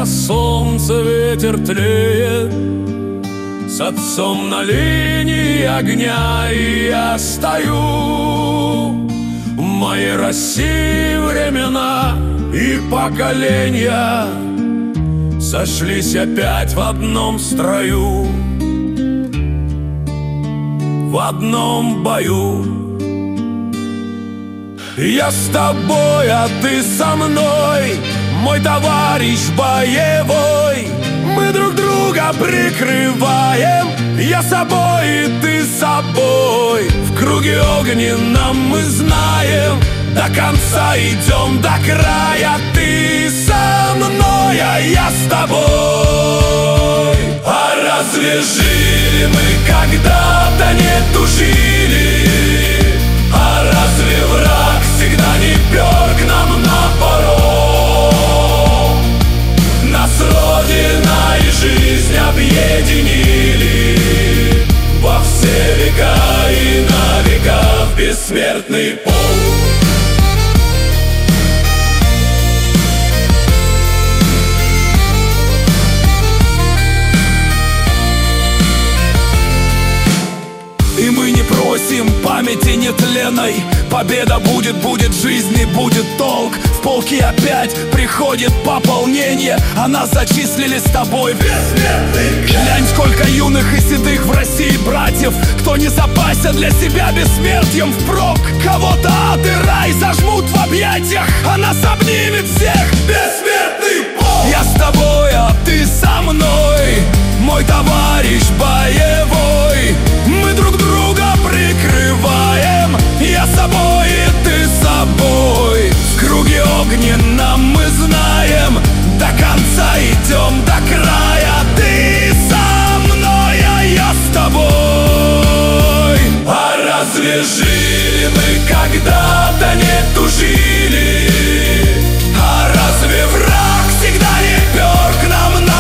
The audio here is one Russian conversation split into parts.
на солнце ветер тлеет, с отцом на линии огня, и я стою. В моей России времена и поколения сошлись опять в одном строю, в одном бою. Я с тобой, а ты со мной, мой товарищ боевой. Мы друг друга прикрываем, я собой и ты собой. В круге огненном мы знаем, до конца идем, до края. Ты со мной, а я с тобой. А разве жили мы когда-то, не тужили? А разве враг всегда не пер к нам на порог? Нас Родина и жизнь объединили во все века и на века в бессмертный пол. И мы не просим памяти нетленной. Победа будет, будет жизнь и будет толк. В полке опять приходит пополнение, а нас зачислили с тобой в бессмертный. Глянь, сколько юных и седых в России братьев, кто не запасся для себя бессмертием впрок. Кого-то ад и рай зажмут в объятиях, а нас обнимет всех бессмертный пол. Я с тобой, а ты со мной, мой товарищ боевой. Мы друг друга прикрываем, я собой и ты собой. В круге огненном мы знаем, до конца идем, до края. Ты со мной, а я с тобой. А разве жили мы когда-то, не тужили? А разве враг всегда не пер к нам на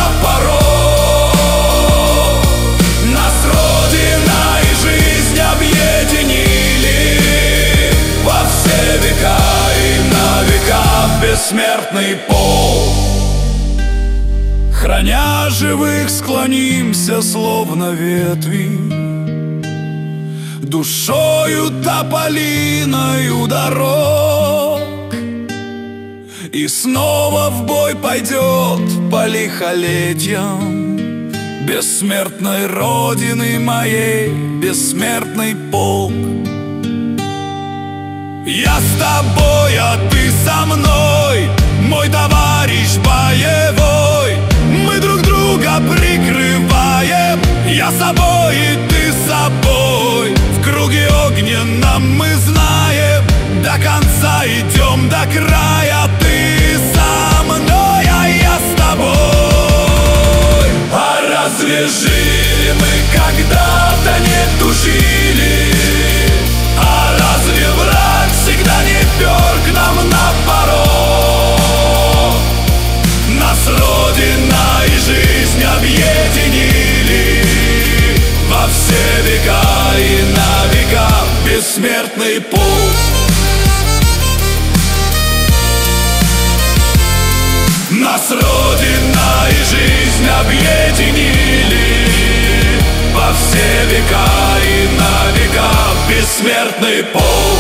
порог? Нас Родина и жизнь объединили во все века и на века в бессмертный пол. Храня живых, склонимся словно ветви, душою тополиною дорог. И снова в бой пойдет по лихолетьям бессмертной Родины моей бессмертный полк. Я с тобой, а ты со мной, мой товарищ боевой. Мы друг друга прикрываем, я собой и ты собой. В круге огненном мы знаем, до конца идем, до края. Ты со мной, а я с тобой. А разве жили мы когда-то, не тужили? А разве враг всегда не пер к нам на порог? Нас Родина и жизнь объединили во все века и на века бессмертный пол. Нас Родина и жизнь объединили во все века и на века бессмертный пол.